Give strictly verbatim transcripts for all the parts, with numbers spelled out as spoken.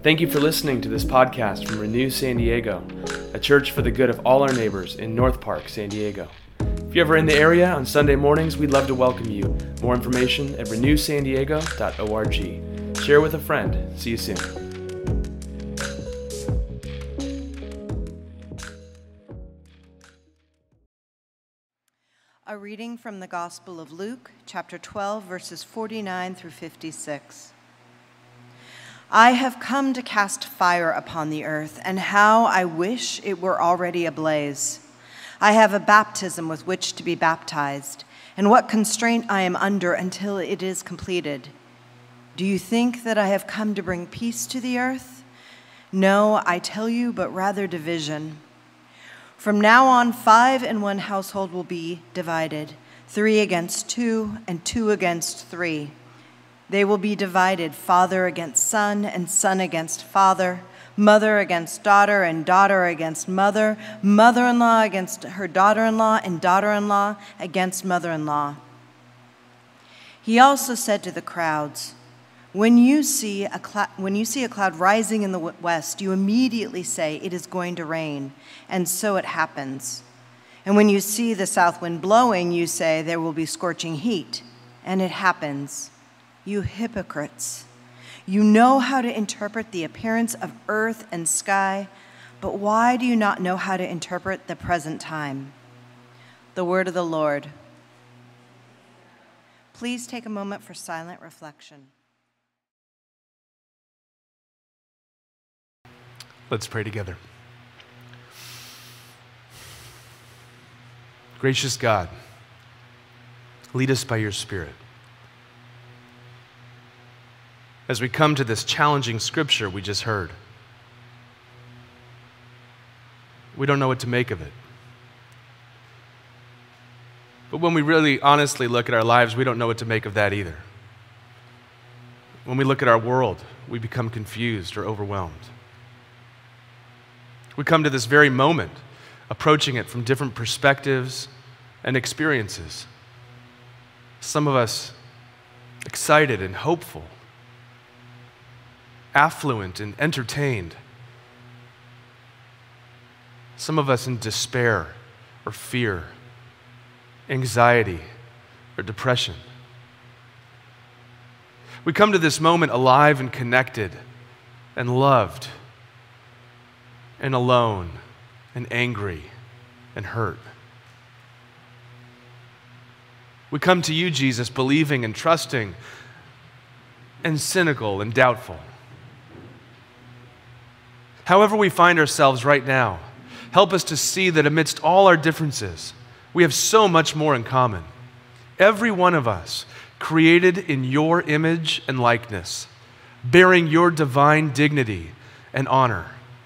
Thank you for listening to this podcast from Renew San Diego, a church for the good of all our neighbors in North Park, San Diego. If you're ever in the area on Sunday mornings, we'd love to welcome you. More information at renew san diego dot org. Share with a friend. See you soon. A reading from the Gospel of Luke, chapter twelve, verses forty-nine through fifty-six. I have come to cast fire upon the earth, and how I wish it were already ablaze. I have a baptism with which to be baptized, and what constraint I am under until it is completed. Do you think that I have come to bring peace to the earth? No, I tell you, but rather division. From now on, five in one household will be divided, three against two, and two against three. They will be divided, father against son, and son against father, mother against daughter, and daughter against mother, mother-in-law against her daughter-in-law, and daughter-in-law against mother-in-law. He also said to the crowds, When you see a cl- when you see a cloud rising in the west, you immediately say, it is going to rain, and so it happens. And when you see the south wind blowing, you say, there will be scorching heat, and it happens. You hypocrites, you know how to interpret the appearance of earth and sky, but why do you not know how to interpret the present time? The word of the Lord. Please take a moment for silent reflection. Let's pray together. Gracious God, lead us by your Spirit. As we come to this challenging scripture we just heard, we don't know what to make of it. But when we really honestly look at our lives, we don't know what to make of that either. When we look at our world, we become confused or overwhelmed. We come to this very moment, approaching it from different perspectives and experiences. Some of us excited and hopeful, affluent and entertained. Some of us in despair or fear, anxiety or depression. We come to this moment alive and connected and loved and alone and angry and hurt. We come to you, Jesus, believing and trusting and cynical and doubtful. However we find ourselves right now, help us to see that amidst all our differences, we have so much more in common. Every one of us created in your image and likeness, bearing your divine dignity and honor.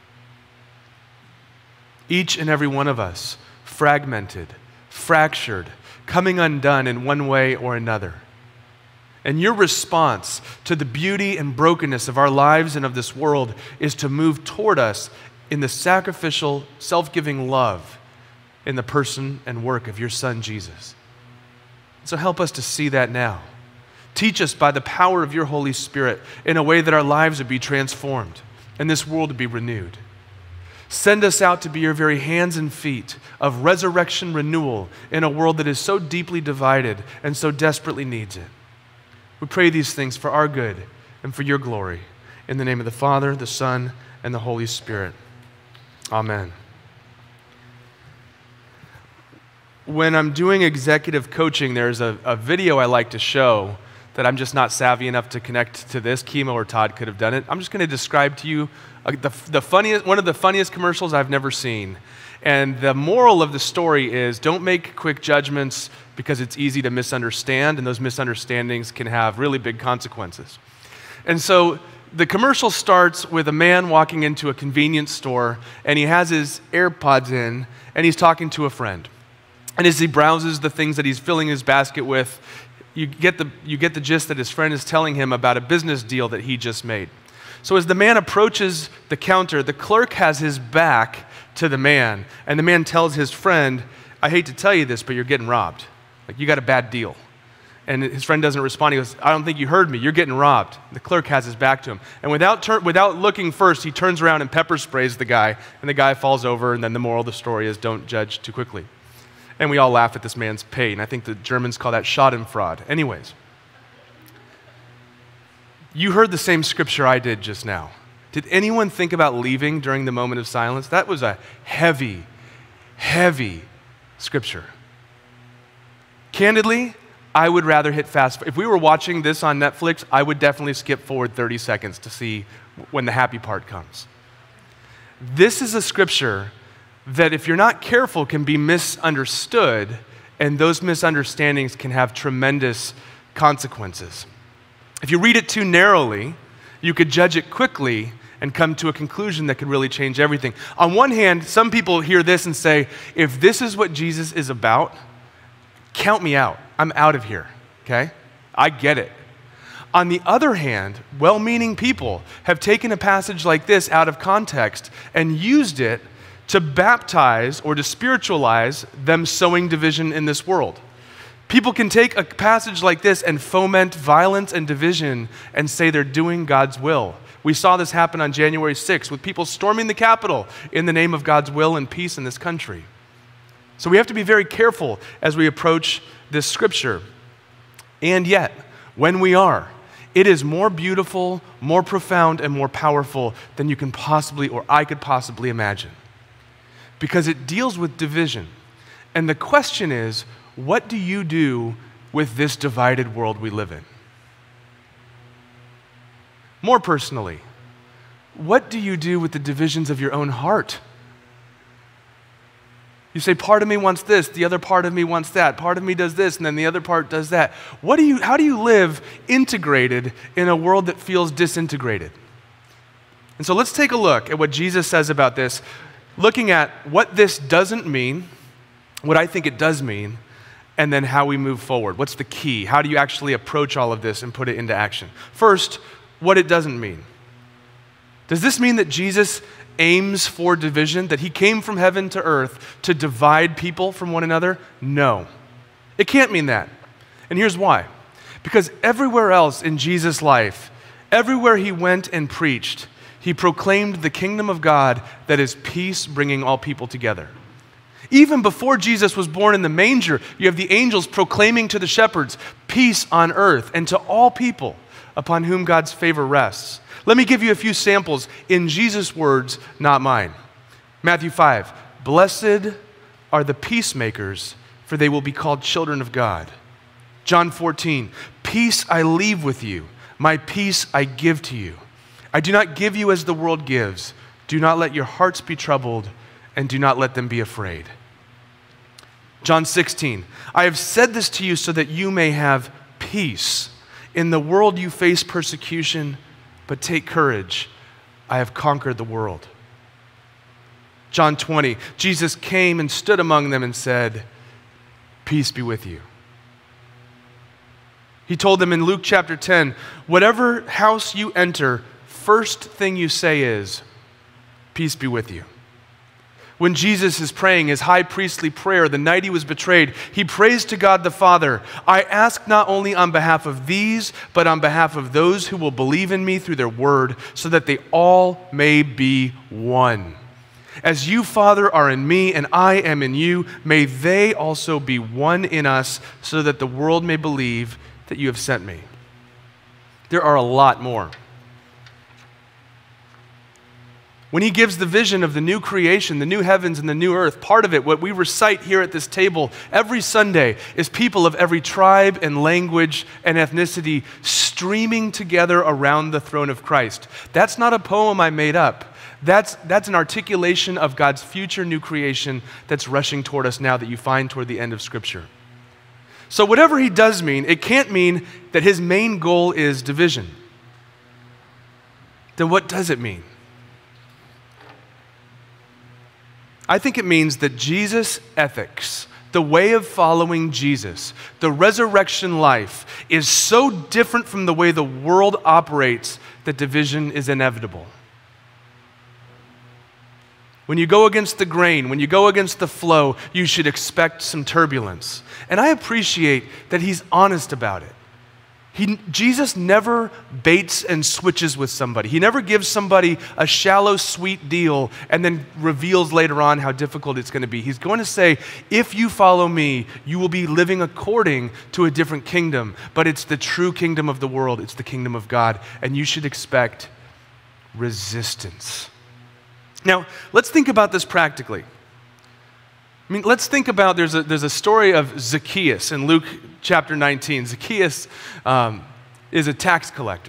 Each and every one of us fragmented, fractured, coming undone in one way or another. And your response to the beauty and brokenness of our lives and of this world is to move toward us in the sacrificial, self-giving love in the person and work of your Son, Jesus. So help us to see that now. Teach us by the power of your Holy Spirit in a way that our lives would be transformed and this world would be renewed. Send us out to be your very hands and feet of resurrection renewal in a world that is so deeply divided and so desperately needs it. We pray these things for our good and for your glory. In the name of the Father, the Son, and the Holy Spirit. Amen. When I'm doing executive coaching, there's a, a video I like to show that I'm just not savvy enough to connect to this. Kimo or Todd could have done it. I'm just going to describe to you uh, the, the funniest, one of the funniest commercials I've never seen. And the moral of the story is don't make quick judgments because it's easy to misunderstand, and those misunderstandings can have really big consequences. And so the commercial starts with a man walking into a convenience store, and he has his AirPods in, and he's talking to a friend. And as he browses the things that he's filling his basket with, you get the, you get the gist that his friend is telling him about a business deal that he just made. So as the man approaches the counter, the clerk has his back to the man, and the man tells his friend, I hate to tell you this, but you're getting robbed. Like, you got a bad deal. And his friend doesn't respond. He goes, I don't think you heard me. You're getting robbed. The clerk has his back to him. And without tur- without looking first, he turns around and pepper sprays the guy, and the guy falls over, and then the moral of the story is don't judge too quickly. And we all laugh at this man's pain. I think the Germans call that Schadenfreude. Anyways, you heard the same scripture I did just now. Did anyone think about leaving during the moment of silence? That was a heavy, heavy scripture. Candidly, I would rather hit fast. If we were watching this on Netflix, I would definitely skip forward thirty seconds to see when the happy part comes. This is a scripture that, if you're not careful, can be misunderstood, and those misunderstandings can have tremendous consequences. If you read it too narrowly, you could judge it quickly and come to a conclusion that could really change everything. On one hand, some people hear this and say, if this is what Jesus is about, count me out. I'm out of here, okay? I get it. On the other hand, well-meaning people have taken a passage like this out of context and used it to baptize or to spiritualize them sowing division in this world. People can take a passage like this and foment violence and division and say they're doing God's will. We saw this happen on January sixth with people storming the Capitol in the name of God's will and peace in this country. So we have to be very careful as we approach this scripture. And yet, when we are, it is more beautiful, more profound, and more powerful than you can possibly or I could possibly imagine. Because it deals with division. And the question is, what do you do with this divided world we live in? More personally, what do you do with the divisions of your own heart? You say, part of me wants this, the other part of me wants that, part of me does this, and then the other part does that. What do you, how do you live integrated in a world that feels disintegrated? And so let's take a look at what Jesus says about this, looking at what this doesn't mean, what I think it does mean, and then how we move forward. What's the key? How do you actually approach all of this and put it into action? First, what it doesn't mean. Does this mean that Jesus aims for division, that he came from heaven to earth to divide people from one another? No. It can't mean that. And here's why. Because everywhere else in Jesus' life, everywhere he went and preached, he proclaimed the kingdom of God that is peace, bringing all people together. Even before Jesus was born in the manger, you have the angels proclaiming to the shepherds, peace on earth and to all people upon whom God's favor rests. Let me give you a few samples in Jesus' words, not mine. Matthew five, blessed are the peacemakers, for they will be called children of God. John fourteen, peace I leave with you, my peace I give to you. I do not give you as the world gives. Do not let your hearts be troubled, and do not let them be afraid. John sixteen, I have said this to you so that you may have peace. In the world you face persecution, but take courage. I have conquered the world. John twenty, Jesus came and stood among them and said, peace be with you. He told them in Luke chapter ten, whatever house you enter, first thing you say is, peace be with you. When Jesus is praying his high priestly prayer the night he was betrayed, he prays to God the Father, I ask not only on behalf of these, but on behalf of those who will believe in me through their word, so that they all may be one. As you, Father, are in me and I am in you, may they also be one in us, so that the world may believe that you have sent me. There are a lot more. When he gives the vision of the new creation, the new heavens and the new earth, part of it, what we recite here at this table every Sunday, is people of every tribe and language and ethnicity streaming together around the throne of Christ. That's not a poem I made up. That's, that's an articulation of God's future new creation that's rushing toward us now that you find toward the end of Scripture. So whatever he does mean, it can't mean that his main goal is division. Then what does it mean? I think it means that Jesus' ethics, the way of following Jesus, the resurrection life, is so different from the way the world operates that division is inevitable. When you go against the grain, when you go against the flow, you should expect some turbulence. And I appreciate that he's honest about it. He, Jesus never baits and switches with somebody. He never gives somebody a shallow, sweet deal and then reveals later on how difficult it's going to be. He's going to say, if you follow me, you will be living according to a different kingdom. But it's the true kingdom of the world. It's the kingdom of God. And you should expect resistance. Now, let's think about this practically. I mean, let's think about, there's a, there's a story of Zacchaeus in Luke chapter nineteen. Zacchaeus um, is a tax collector.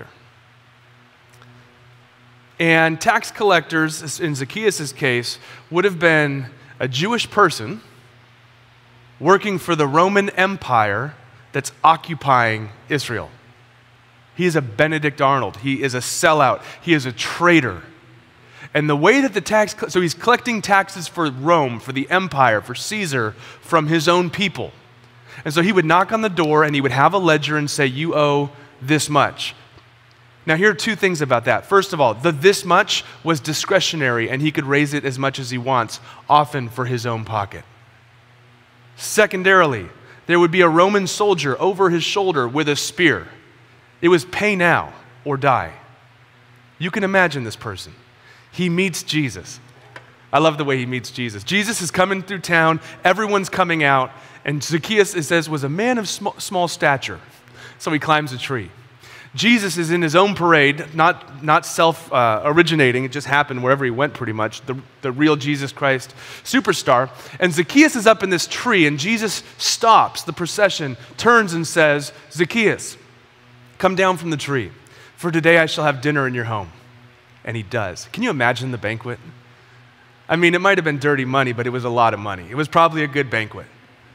And tax collectors, in Zacchaeus' case, would have been a Jewish person working for the Roman Empire that's occupying Israel. He is a Benedict Arnold. He is a sellout. He is a traitor. And the way that the tax, so he's collecting taxes for Rome, for the empire, for Caesar, from his own people. And so he would knock on the door and he would have a ledger and say, you owe this much. Now here are two things about that. First of all, the this much was discretionary and he could raise it as much as he wants, often for his own pocket. Secondarily, there would be a Roman soldier over his shoulder with a spear. It was pay now or die. You can imagine this person. He meets Jesus. I love the way he meets Jesus. Jesus is coming through town. Everyone's coming out. And Zacchaeus, it says, was a man of small, small stature. So he climbs a tree. Jesus is in his own parade, not, not self-originating. Uh, it just happened wherever he went pretty much, the, the real Jesus Christ superstar. And Zacchaeus is up in this tree, and Jesus stops the procession, turns and says, Zacchaeus, come down from the tree, for today I shall have dinner in your home. And he does. Can you imagine the banquet? I mean, it might have been dirty money, but it was a lot of money. It was probably a good banquet.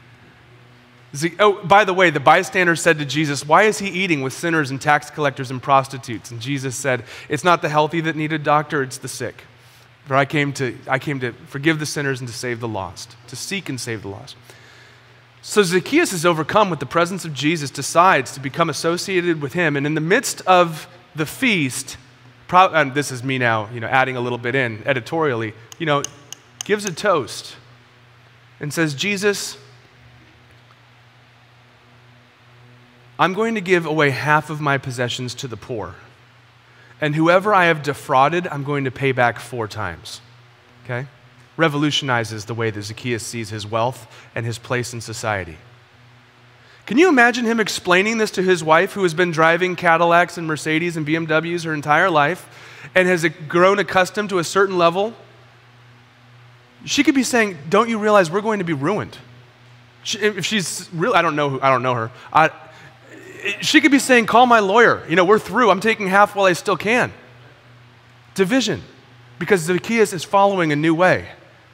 Oh, by the way, the bystanders said to Jesus, why is he eating with sinners and tax collectors and prostitutes? And Jesus said, it's not the healthy that need a doctor, it's the sick. For I came to, I came to forgive the sinners and to save the lost, to seek and save the lost. So Zacchaeus is overcome with the presence of Jesus, decides to become associated with him, and in the midst of the feast, and this is me now, you know, adding a little bit in editorially, you know, gives a toast and says, Jesus, I'm going to give away half of my possessions to the poor. And whoever I have defrauded, I'm going to pay back four times. Okay? Revolutionizes the way that Zacchaeus sees his wealth and his place in society. Can you imagine him explaining this to his wife, who has been driving Cadillacs and Mercedes and B M Ws her entire life and has grown accustomed to a certain level? She could be saying, don't you realize we're going to be ruined? She, if she's real, I don't know who, I don't know her. I, she could be saying, call my lawyer. You know, we're through. I'm taking half while I still can. Division, because Zacchaeus is following a new way.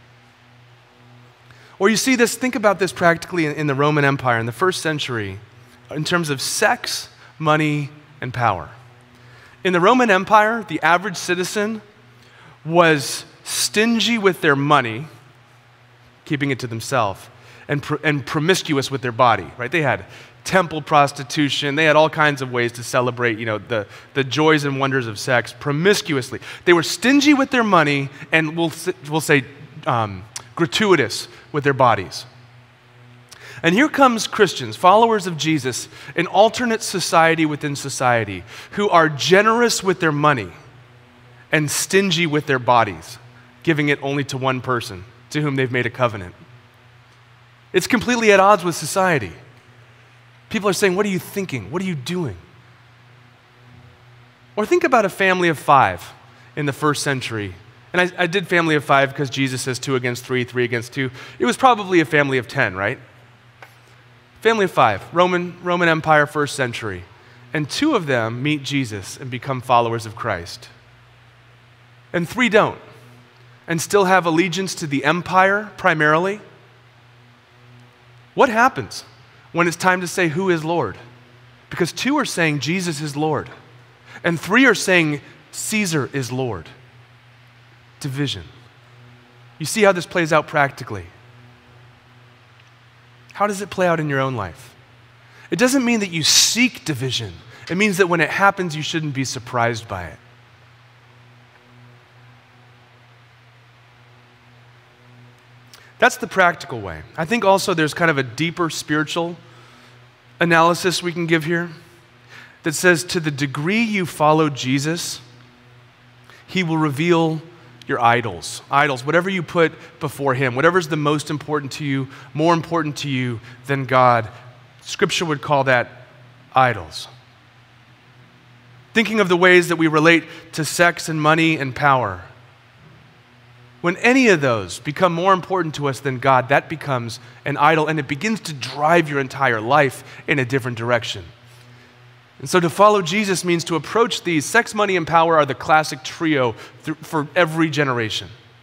Or you see this, think about this practically in, in the Roman Empire in the first century in terms of sex, money, and power. In the Roman Empire, the average citizen was stingy with their money, keeping it to themselves, and, pr- and promiscuous with their body, right? They had temple prostitution. They had all kinds of ways to celebrate, you know, the, the joys and wonders of sex promiscuously. They were stingy with their money and we'll, we'll say um, gratuitous with their bodies. And here comes Christians, followers of Jesus, an alternate society within society, who are generous with their money and stingy with their bodies, giving it only to one person to whom they've made a covenant. It's completely at odds with society. People are saying, what are you thinking? What are you doing? Or think about a family of five in the first century. And I, I did family of five because Jesus says two against three, three against two. It was probably a family of ten, right? Family of five, Roman, Roman Empire, first century. And two of them meet Jesus and become followers of Christ. And three don't, and still have allegiance to the empire primarily. What happens when it's time to say who is Lord? Because two are saying Jesus is Lord, and three are saying Caesar is Lord. Division. You see how this plays out practically. How does it play out in your own life? It doesn't mean that you seek division. It means that when it happens, you shouldn't be surprised by it. That's the practical way. I think also there's kind of a deeper spiritual analysis we can give here that says to the degree you follow Jesus, he will reveal your idols. Idols, whatever you put before him, whatever's the most important to you, more important to you than God. Scripture would call that idols. Thinking of the ways that we relate to sex and money and power. When any of those become more important to us than God, that becomes an idol, and it begins to drive your entire life in a different direction. And so to follow Jesus means to approach these. Sex, money, and power are the classic trio th- for every generation.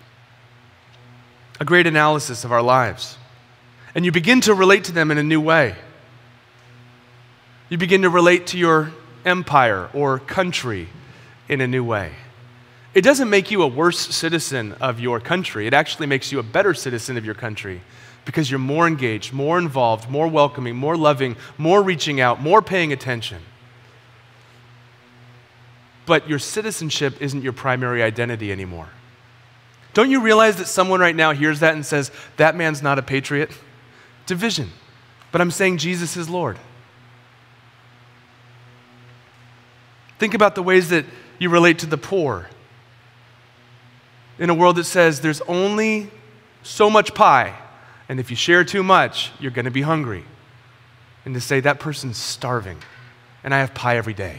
A great analysis of our lives. And you begin to relate to them in a new way. You begin to relate to your empire or country in a new way. It doesn't make you a worse citizen of your country. It actually makes you a better citizen of your country because you're more engaged, more involved, more welcoming, more loving, more reaching out, more paying attention. But your citizenship isn't your primary identity anymore. Don't you realize that someone right now hears that and says, that man's not a patriot? Division. But I'm saying Jesus is Lord. Think about the ways that you relate to the poor. In a world that says there's only so much pie, and if you share too much, you're going to be hungry. And to say that person's starving, and I have pie every day.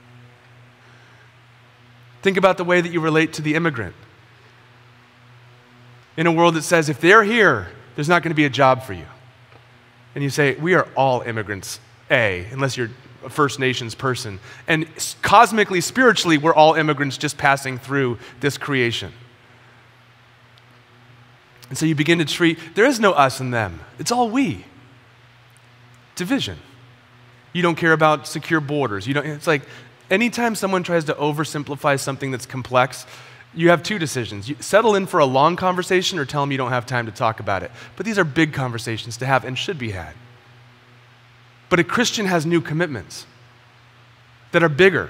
Think about the way that you relate to the immigrant. In a world that says if they're here, there's not going to be a job for you. And you say, we are all immigrants, A, unless you're a First Nations person. And cosmically, spiritually, we're all immigrants just passing through this creation. And so you begin to treat, there is no us and them. It's all we. Division. You don't care about secure borders. You don't, it's like anytime someone tries to oversimplify something that's complex, you have two decisions. You settle in for a long conversation or tell them you don't have time to talk about it. But these are big conversations to have and should be had. But a Christian has new commitments that are bigger.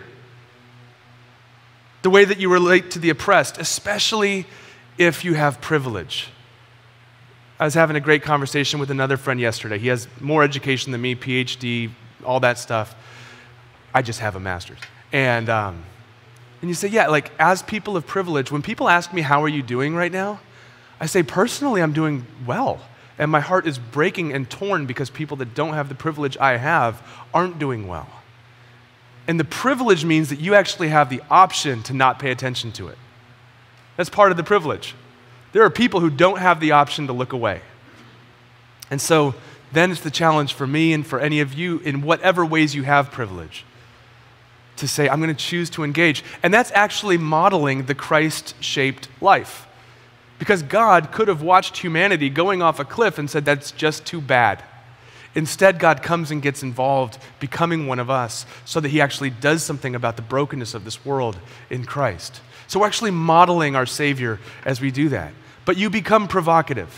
The way that you relate to the oppressed, especially if you have privilege. I was having a great conversation with another friend yesterday. He has more education than me, P H D, all that stuff. I just have a master's. And um, and you say, yeah, like as people of privilege, when people ask me, how are you doing right now? I say, personally, I'm doing well. And my heart is breaking and torn because people that don't have the privilege I have aren't doing well. And the privilege means that you actually have the option to not pay attention to it. That's part of the privilege. There are people who don't have the option to look away. And so then it's the challenge for me and for any of you in whatever ways you have privilege to say, I'm going to choose to engage. And that's actually modeling the Christ-shaped life. Because God could have watched humanity going off a cliff and said, that's just too bad. Instead, God comes and gets involved, becoming one of us, so that he actually does something about the brokenness of this world in Christ. So we're actually modeling our Savior as we do that. But you become provocative.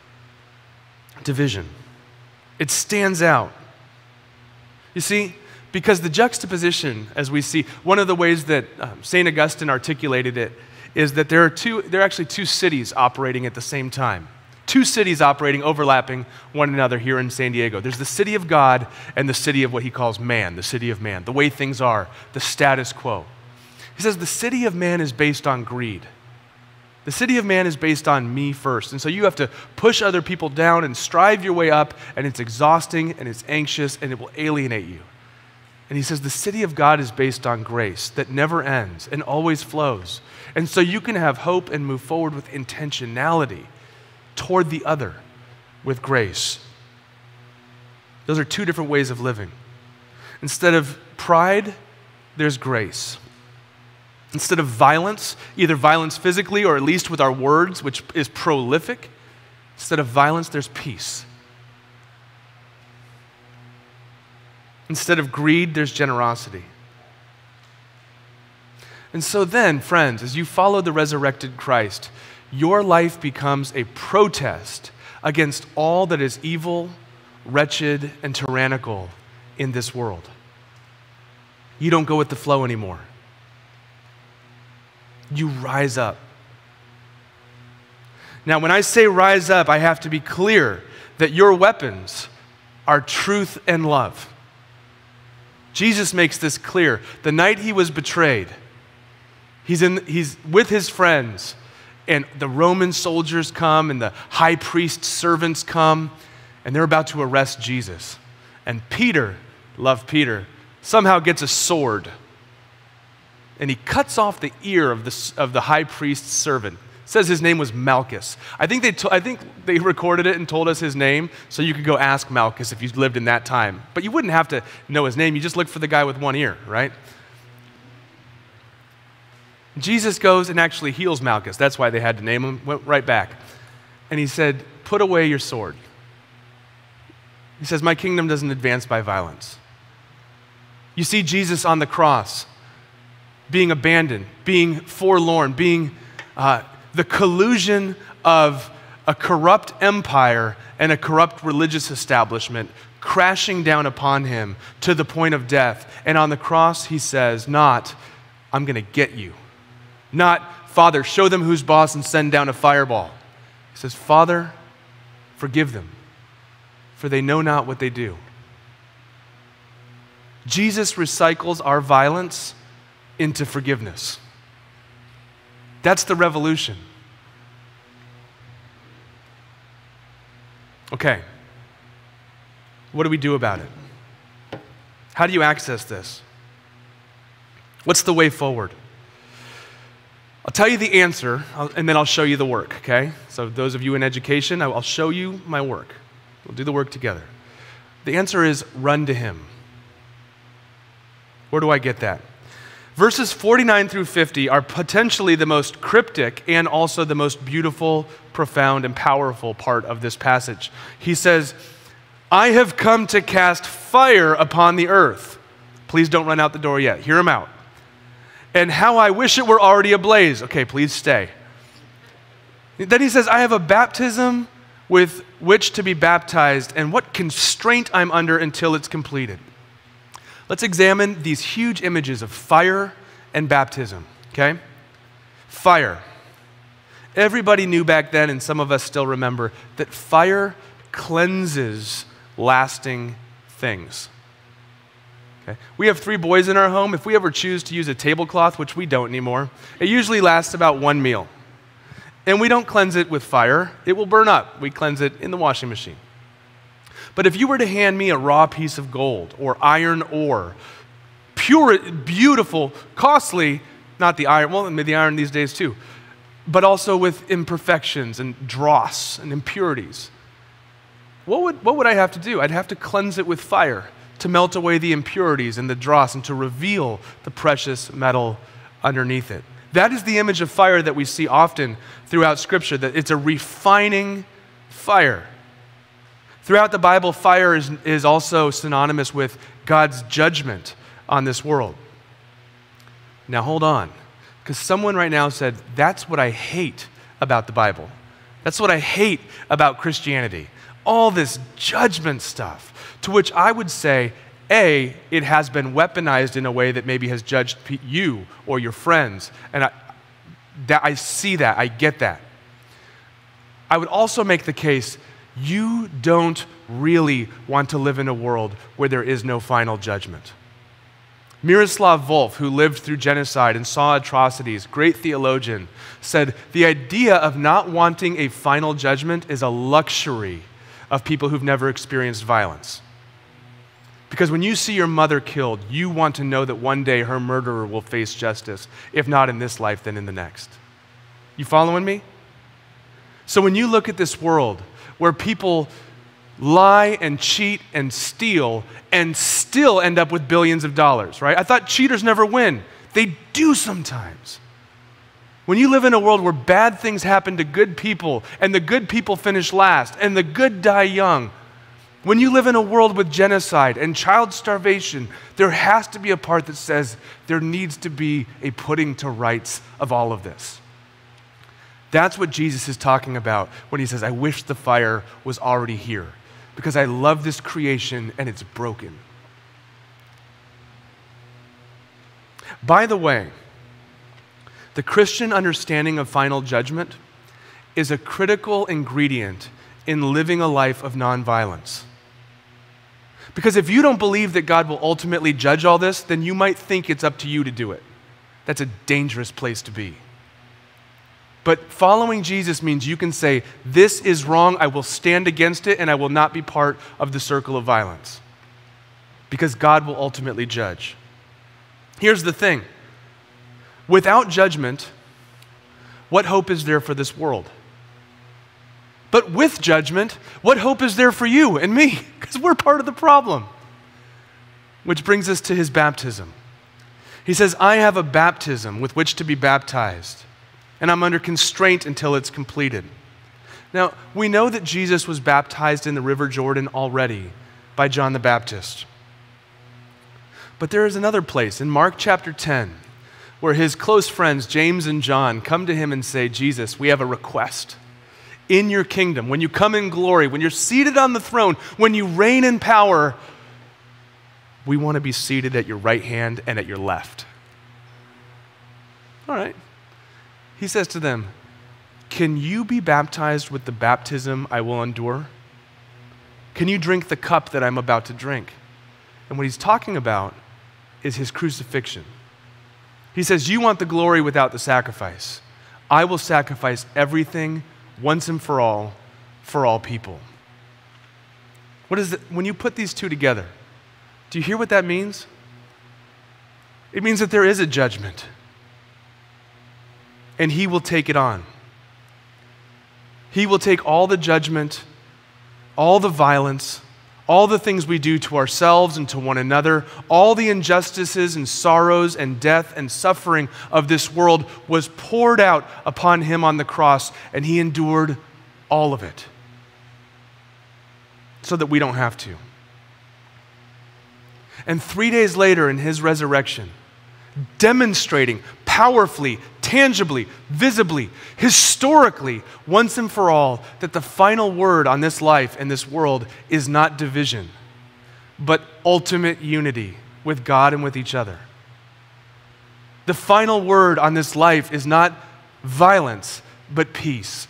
Division. It stands out. You see, because the juxtaposition, as we see, one of the ways that um, Saint Augustine articulated it is that there are two, there are actually two cities operating at the same time. Two cities operating, overlapping one another here in San Diego. There's the city of God and the city of what he calls man, the city of man, the way things are, the status quo. He says the city of man is based on greed. The city of man is based on me first. And so you have to push other people down and strive your way up, and it's exhausting and it's anxious and it will alienate you. And he says the city of God is based on grace that never ends and always flows. And so you can have hope and move forward with intentionality toward the other with grace. Those are two different ways of living. Instead of pride, there's grace. Instead of violence, either violence physically or at least with our words, which is prolific, instead of violence, there's peace. Instead of greed, there's generosity. And so then, friends, as you follow the resurrected Christ, your life becomes a protest against all that is evil, wretched, and tyrannical in this world. You don't go with the flow anymore. You rise up. Now, when I say rise up, I have to be clear that your weapons are truth and love. Jesus makes this clear. The night he was betrayed, he's, in, he's with his friends, and the Roman soldiers come, and the high priest's servants come, and they're about to arrest Jesus. And Peter, love Peter, somehow gets a sword, and he cuts off the ear of the, of the high priest's servant. It says his name was Malchus. I think, they to, I think they recorded it and told us his name, so you could go ask Malchus if you lived in that time. But you wouldn't have to know his name. You just look for the guy with one ear, right? Jesus goes and actually heals Malchus. That's why they had to name him. Went right back. And he said, put away your sword. He says, my kingdom doesn't advance by violence. You see Jesus on the cross being abandoned, being forlorn, being uh, the collusion of a corrupt empire and a corrupt religious establishment crashing down upon him to the point of death. And on the cross, he says, not, I'm going to get you. Not, Father, show them who's boss and send down a fireball. He says, Father, forgive them, for they know not what they do. Jesus recycles our violence into forgiveness. That's the revolution. Okay. What do we do about it? How do you access this? What's the way forward? I'll tell you the answer, and then I'll show you the work, okay? So those of you in education, I'll show you my work. We'll do the work together. The answer is run to him. Where do I get that? Verses forty-nine through fifty are potentially the most cryptic and also the most beautiful, profound, and powerful part of this passage. He says, I have come to cast fire upon the earth. Please don't run out the door yet. Hear him out. And how I wish it were already ablaze. Okay, please stay. Then he says, I have a baptism with which to be baptized, and what constraint I'm under until it's completed. Let's examine these huge images of fire and baptism, okay? Fire. Everybody knew back then, and some of us still remember, that fire cleanses lasting things. Okay. We have three boys in our home. If we ever choose to use a tablecloth, which we don't anymore, it usually lasts about one meal. And we don't cleanse it with fire. It will burn up. We cleanse it in the washing machine. But if you were to hand me a raw piece of gold or iron ore, pure, beautiful, costly, not the iron, well, maybe the iron these days too, but also with imperfections and dross and impurities, what would, what would I have to do? I'd have to cleanse it with fire to melt away the impurities and the dross and to reveal the precious metal underneath it. That is the image of fire that we see often throughout Scripture, that it's a refining fire. Throughout the Bible, fire is, is also synonymous with God's judgment on this world. Now hold on, because someone right now said, that's what I hate about the Bible. That's what I hate about Christianity. All this judgment stuff, to which I would say, A, it has been weaponized in a way that maybe has judged you or your friends. And I, that, I see that, I get that. I would also make the case, you don't really want to live in a world where there is no final judgment. Miroslav Volf, who lived through genocide and saw atrocities, great theologian, said, the idea of not wanting a final judgment is a luxury of people who've never experienced violence. Because when you see your mother killed, you want to know that one day her murderer will face justice, if not in this life, then in the next. You following me? So when you look at this world where people lie and cheat and steal and still end up with billions of dollars, right? I thought cheaters never win. They do sometimes. When you live in a world where bad things happen to good people and the good people finish last and the good die young, when you live in a world with genocide and child starvation, there has to be a part that says there needs to be a putting to rights of all of this. That's what Jesus is talking about when he says, I wish the fire was already here because I love this creation and it's broken. By the way, the Christian understanding of final judgment is a critical ingredient in living a life of nonviolence. Because if you don't believe that God will ultimately judge all this, then you might think it's up to you to do it. That's a dangerous place to be. But following Jesus means you can say, this is wrong, I will stand against it, and I will not be part of the circle of violence. Because God will ultimately judge. Here's the thing. Without judgment, what hope is there for this world? But with judgment, what hope is there for you and me? Because we're part of the problem. Which brings us to his baptism. He says, I have a baptism with which to be baptized, and I'm under constraint until it's completed. Now, we know that Jesus was baptized in the River Jordan already by John the Baptist. But there is another place in Mark chapter ten where his close friends, James and John, come to him and say, Jesus, we have a request. In your kingdom, when you come in glory, when you're seated on the throne, when you reign in power, we want to be seated at your right hand and at your left. All right. He says to them, can you be baptized with the baptism I will endure? Can you drink the cup that I'm about to drink? And what he's talking about is his crucifixion. He says, you want the glory without the sacrifice. I will sacrifice everything once and for all, for all people. What is it? When you put these two together, do you hear what that means? It means that there is a judgment, and he will take it on. He will take all the judgment, all the violence, all the things we do to ourselves and to one another, all the injustices and sorrows and death and suffering of this world was poured out upon him on the cross, and he endured all of it so that we don't have to. And three days later in his resurrection, demonstrating powerfully, tangibly, visibly, historically, once and for all, that the final word on this life and this world is not division, but ultimate unity with God and with each other. The final word on this life is not violence, but peace.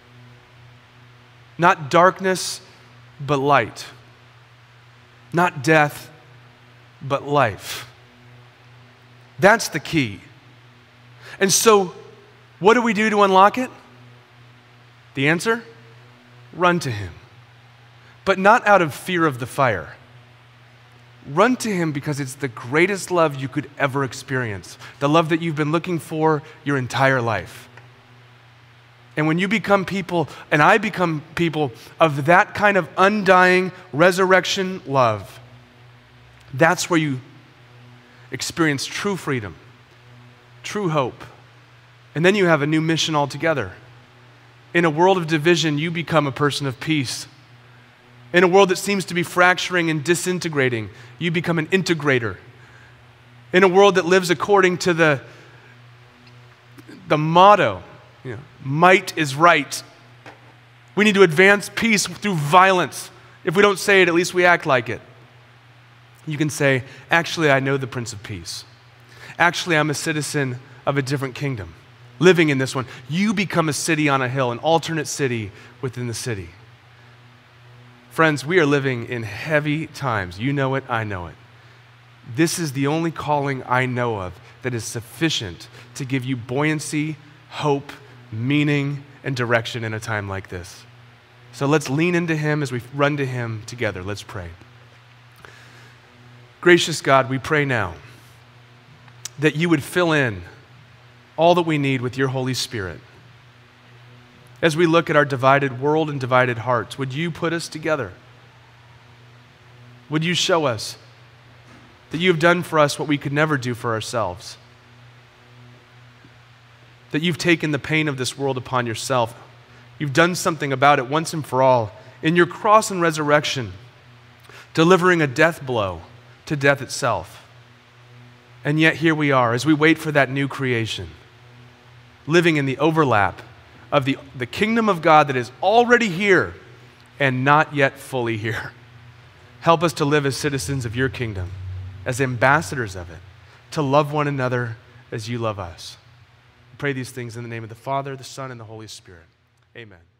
Not darkness, but light. Not death, but life. That's the key. And so, what do we do to unlock it? The answer? Run to him. But not out of fear of the fire. Run to him because it's the greatest love you could ever experience. The love that you've been looking for your entire life. And when you become people, and I become people of that kind of undying resurrection love, that's where you experience true freedom, true hope. And then you have a new mission altogether. In a world of division, you become a person of peace. In a world that seems to be fracturing and disintegrating, you become an integrator. In a world that lives according to the, the motto, you know, might is right. We need to advance peace through violence. If we don't say it, at least we act like it. You can say, actually, I know the Prince of Peace. Actually, I'm a citizen of a different kingdom, living in this one. You become a city on a hill, an alternate city within the city. Friends, we are living in heavy times. You know it, I know it. This is the only calling I know of that is sufficient to give you buoyancy, hope, meaning, and direction in a time like this. So let's lean into him as we run to him together. Let's pray. Gracious God, we pray now that you would fill in all that we need with your Holy Spirit. As we look at our divided world and divided hearts, would you put us together? Would you show us that you have done for us what we could never do for ourselves? That you've taken the pain of this world upon yourself. You've done something about it once and for all in your cross and resurrection, delivering a death blow to death itself. And yet here we are as we wait for that new creation, living in the overlap of the, the kingdom of God that is already here and not yet fully here. Help us to live as citizens of your kingdom, as ambassadors of it, to love one another as you love us. We pray these things in the name of the Father, the Son, and the Holy Spirit. Amen.